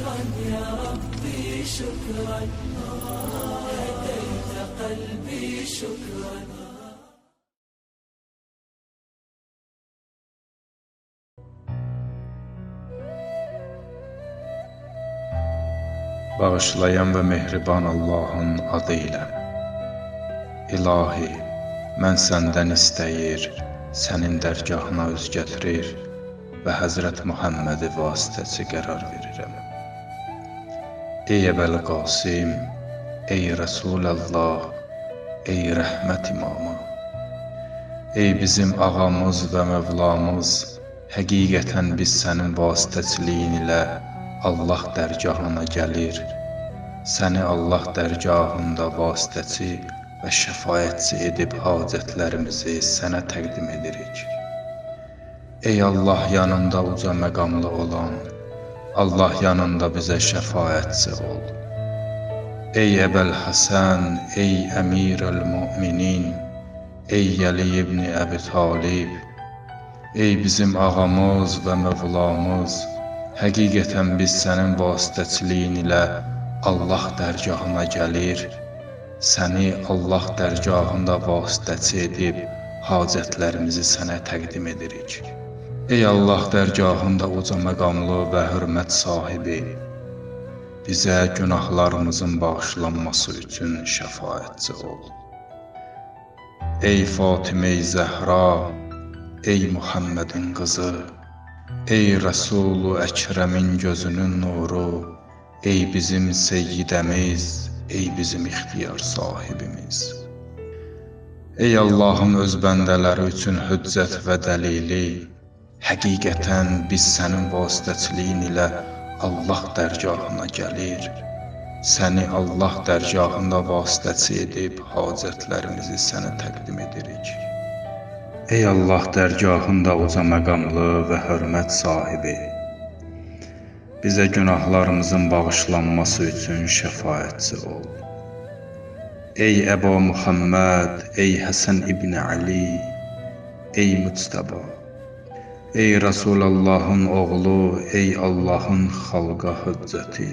يا ربي شكرا، هديت قلبي شكرا. Bağışlayan ve mehriban Allah'ın adıyla. İlahi, mən səndən istəyir, sənin dərgahına üz gətirir və Həzrət Muhammədi vasitəçi qərar verirəm. Ey Əbəl Qasim, ey Rəsulallah, ey rəhmət imamı, ey bizim ağamız və Mövlamız, həqiqətən biz sənin vasitəçiliyin ilə Allah dərgahına gəlir, səni Allah dərgahında vasitəçi və şəfaətçi edib hacətlərimizi sənə təqdim edirik. Ey Allah yanında uca məqamlı olan, Allah yanında bizə şəfaətçi ol. Ey Əbəl Həsən, ey Əmirəl-Müminin, ey Əli ibn Əbi Talib, ey bizim ağamız və Mövlamız, həqiqətən biz sənin vasitəçiliyin ilə Allah dərgahına gəlir, səni Allah dərgahında vasitəçi edib hacətlərimizi sənə təqdim edirik. Ey Allah dərgahında uca məqamlı və hörmət sahibi, bizə günahlarımızın bağışlanması üçün şəfaətçi ol. Ey Fatimə-i Zəhra, ey Muhammedin qızı, ey Rəsul-u Əkrəmin gözünün nuru, ey bizim seyyidəmiz, ey bizim ixtiyar sahibimiz. Ey Allahın öz bəndələri üçün hüccət və dəlili, həqiqətən biz sənin vasitəçiliyin ilə Allah dərgahına gəlir, səni Allah dərgahında vasitəçi edib hacətlərimizi sənə təqdim edirik. Ey Allah dərgahında uca məqamlı və hörmət sahibi, bizə günahlarımızın bağışlanması üçün şəfaətçi ol. Ey Əba Muhammed, ey Həsən ibn Ali, ey Müctəba, ey Rəsulallahın oğlu, ey Allahın xalqa hüccəti,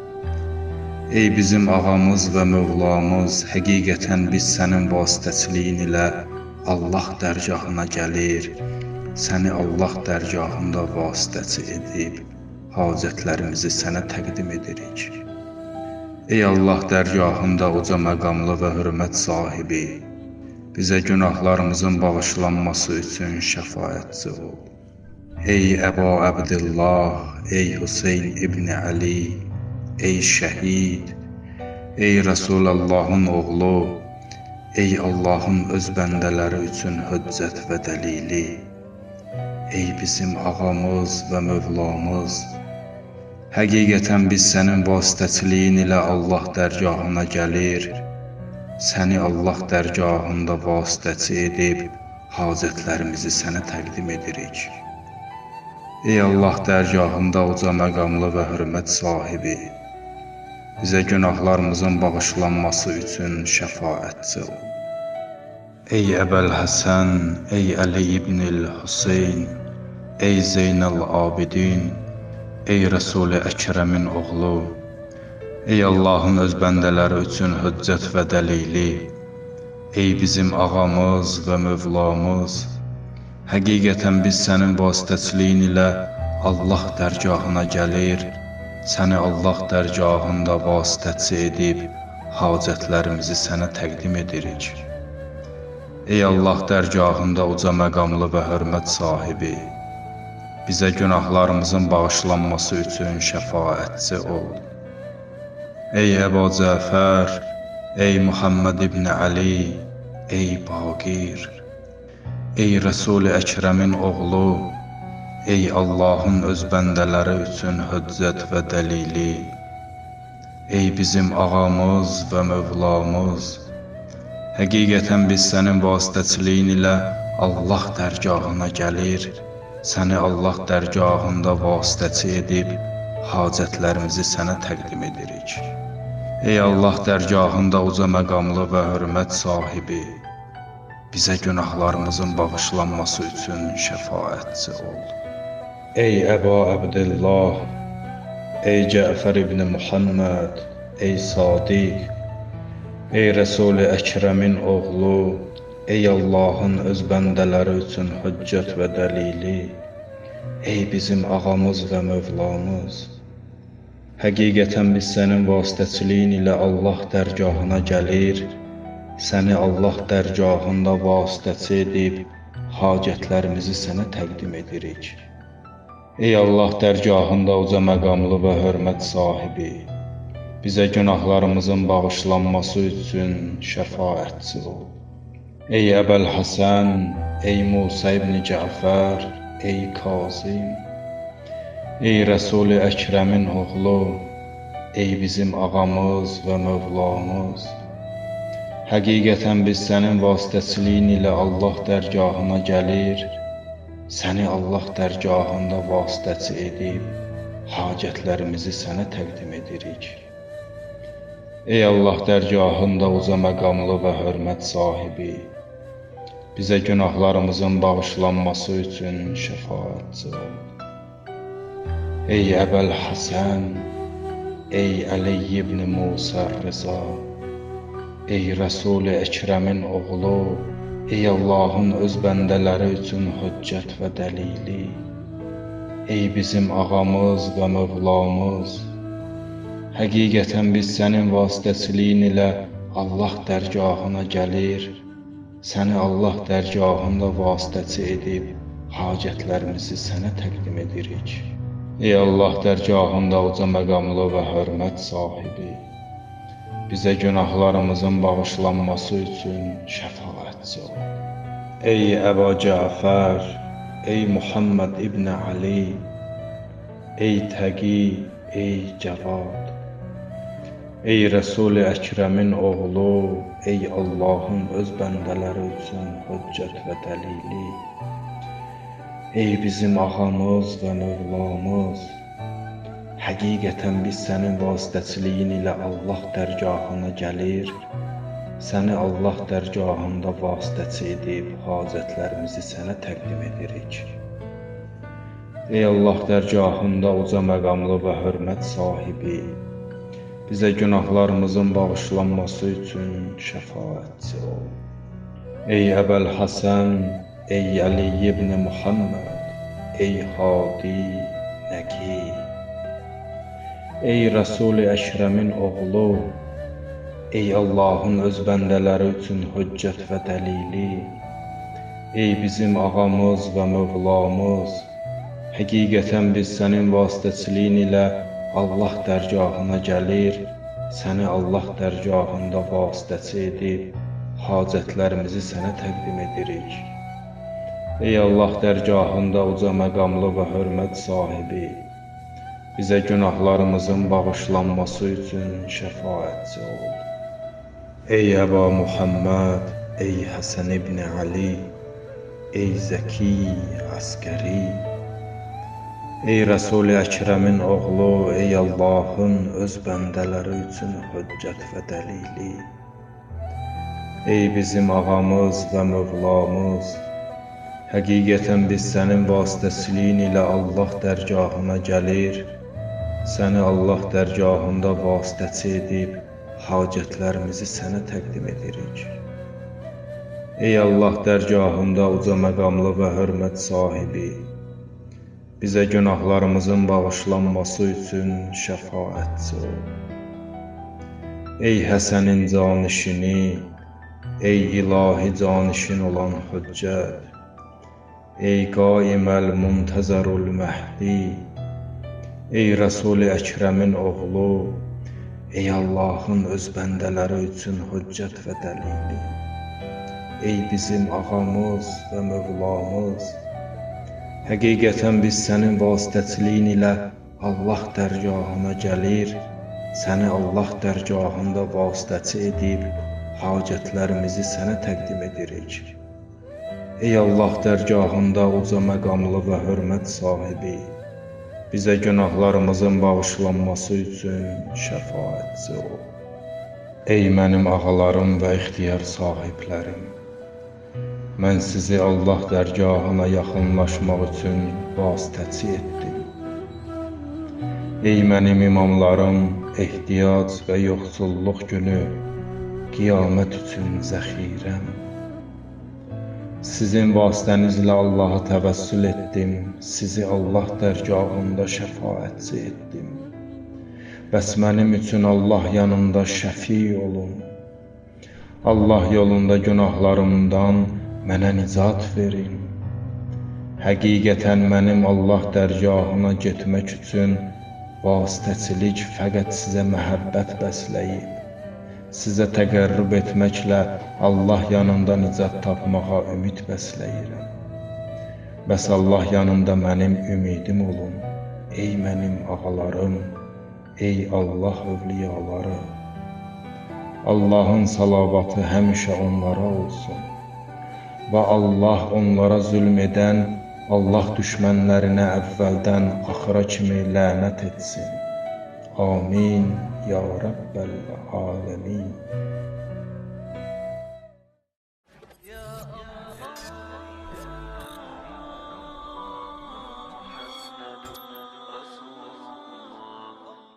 ey bizim ağamız və Mövlamız, həqiqətən biz sənin vasitəçiliyin ilə Allah dərgahına gəlir, səni Allah dərgahında vasitəçi edib hacətlərimizi sənə təqdim edirik. Ey Allah dərgahında uca məqamlı və hörmət sahibi, bizə günahlarımızın bağışlanması üçün şəfaətçi ol. Ey Əba Əbdillah, ey Hüseyn ibn Ali, ey şəhid, ey Rəsulallahın oğlu, ey Allahın öz bəndələri üçün hüccət və dəlili, ey bizim ağamız və Mövlamız, həqiqətən biz sənin vasitəçiliyin ilə Allah dərgahına gəlir, səni Allah dərgahında vasitəçi edib hacətlərimizi sənə təqdim edirik. Ey Allah dərgahında uca məqamlı və hörmət sahibi, bizə günahlarımızın bağışlanması üçün şəfaətçi ol. Ey Əbəl Həsən, ey Əli ibn-i Hüseyn, ey Zeynəl-Abidin, ey Rəsul-i Əkrəmin oğlu, ey Allahın öz bəndələri üçün hüccət və dəlili, ey bizim ağamız və Mövlamız, həqiqətən biz sənin vasitəçiliyin ilə Allah dərgahına gəlir, səni Allah dərgahında vasitəçi edib hacətlərimizi sənə təqdim edirik. Ey Allah dərgahında uca məqamlı və hörmət sahibi, bizə günahlarımızın bağışlanması üçün şəfaətçi ol. Ey Əba Cəfər, ey Muhammed ibn Ali, ey Baqir, ey Rəsul-i Əkrəmin oğlu, ey Allahın öz bəndələri üçün hüccət və dəlili, ey bizim ağamız və Mövlamız, həqiqətən biz sənin vasitəçiliyin ilə Allah dərgahına gəlir, səni Allah dərgahında vasitəçi edib hacətlərimizi sənə təqdim edirik. Ey Allah dərgahında uca məqamlı və hörmət sahibi, bizə günahlarımızın bağışlanması üçün şəfaətçi ol. Ey Əba Əbdillah, ey Cəfər ibn Muhammed, ey Sadiq, ey Rəsul-i Əkrəmin oğlu, ey Allahın öz bəndələri üçün hüccət və dəlili, ey bizim ağamız və Mövlamız. Həqiqətən biz sənin vasitəçiliyin ilə Allah dərgahına gəlir, səni Allah dərgahında vasitəçi edib hacətlərimizi sənə təqdim edirik. Ey Allah dərgahında uca məqamlı və hörmət sahibi, bizə günahlarımızın bağışlanması üçün şəfaətçi ol. Ey Əbəl Həsən, ey Musa ibn Cəfər, ey Kazim, ey Rəsul-i Əkrəmin oğlu, ey bizim ağamız və Mövlamız. Həqiqətən biz sənin vasitəçiliyin ilə Allah dərgahına gəlir, səni Allah dərgahında vasitəçi edib hacətlərimizi sənə təqdim edirik. Ey Allah dərgahında uca məqamlı və hörmət sahibi, bizə günahlarımızın bağışlanması üçün şəfaətçi ol. Ey Əbəl Həsən, ey Əli ibn Musa Rıza, ey Rəsul-i Əkrəmin oğlu, ey Allahın öz bəndələri üçün hüccət və dəlili, ey bizim ağamız və Mövlamız. Həqiqətən biz sənin vasitəçiliyin ilə Allah dərgahına gəlir, səni Allah dərgahında vasitəçi edib hacətlərimizi sənə təqdim edirik. Ey Allah dərgahında uca məqamlı və hörmət sahibi, bizə günahlarımızın bağışlanması üçün şəfaətçi ol. Ey Əba Cəfər, ey Muhammed ibn Ali, ey Təqi, ey Cəvad, ey Rəsul-i Əkrəmin oğlu, ey Allahın öz bəndələri üçün hüccət və dəlili, ey bizim ağamız və Mövlamız. Həqiqətən biz sənin vasitəçiliyin ilə Allah dərgahına gəlir, səni Allah dərgahında vasitəçi edib hacətlərimizi sənə təqdim edirik. Ey Allah dərgahında uca məqamlı və hörmət sahibi, bizə günahlarımızın bağışlanması üçün şəfaətçi ol. Ey Əbəl Həsən, ey Əli ibn Muhammed, ey Hadi, Nəqi, ey Rəsul-i Əkrəmin oğlu, ey Allahın öz bəndələri üçün hüccət və dəlili, ey bizim ağamız və Mövlamız. Həqiqətən biz sənin vasitəçiliyin ilə Allah dərgahına gəlir, səni Allah dərgahında vasitəçi edib hacətlərimizi sənə təqdim edirik. Ey Allah dərgahında uca məqamlı və hörmət sahibi, bizə günahlarımızın bağışlanması üçün şəfaətçi ol. Ey Əba Muhammed, ey Həsən ibn Ali, ey Zəki Əskəri, ey Rəsul-i Əkrəmin oğlu, ey Allahın öz bəndələri üçün hüccət və dəlili, ey bizim ağamız və Mövlamız. Həqiqətən biz sənin vasitəçiliyin ilə Allah dərgahına gəlir, səni Allah dərgahında vasitəçi edib hacətlərimizi sənə təqdim edirik. Ey Allah dərgahında uca məqamlı və hörmət sahibi, bizə günahlarımızın bağışlanması üçün şəfaətçi ol. Ey Həsənin canişini, ey ilahi canişin olan hüccət, ey qaiməl muntəzərul məhdi, ey Rəsul-i Əkrəmin oğlu, ey Allahın öz bəndələri üçün hüccət və dəlili, ey bizim ağamız və Mövlamız. Həqiqətən biz sənin vasitəçiliyin ilə Allah dərgahına gəlir, səni Allah dərgahında vasitəçi edib hacətlərimizi sənə təqdim edirik. Ey Allah dərgahında uca məqamlı və hörmət sahibi, bizə günahlarımızın bağışlanması üçün şəfaətçi ol. Ey mənim ağalarım və ixtiyar sahiblərim, mən sizi Allah dərgahına yaxınlaşmaq üçün vasitəçi etdim. Ey mənim imamlarım, ehtiyac və yoxsulluq günü qiyamət üçün zəxirəm. Sizin vasitənizlə Allaha təvəssül etdim, sizi Allah dərgahında şəfaətçi etdim. Bəs mənim üçün Allah yanında şəfi olun. Allah yolunda günahlarımdan mənə nicat verin. Həqiqətən mənim Allah dərgahına getmək üçün vasitəçilik fəqət sizə məhəbbət bəsləyib. Sizə təqərrüb etməklə Allah yanında nicat tapmağa ümid bəsləyirəm. Bəs Allah yanında mənim ümidim olun, ey mənim ağalarım, ey Allah övliyaları. Allahın salavatı həmişə onlara olsun. Və Allah onlara zülm edən, Allah düşmənlərinə əvvəldən axıra kimi lənət etsin. Amin ya Rabbel alemin.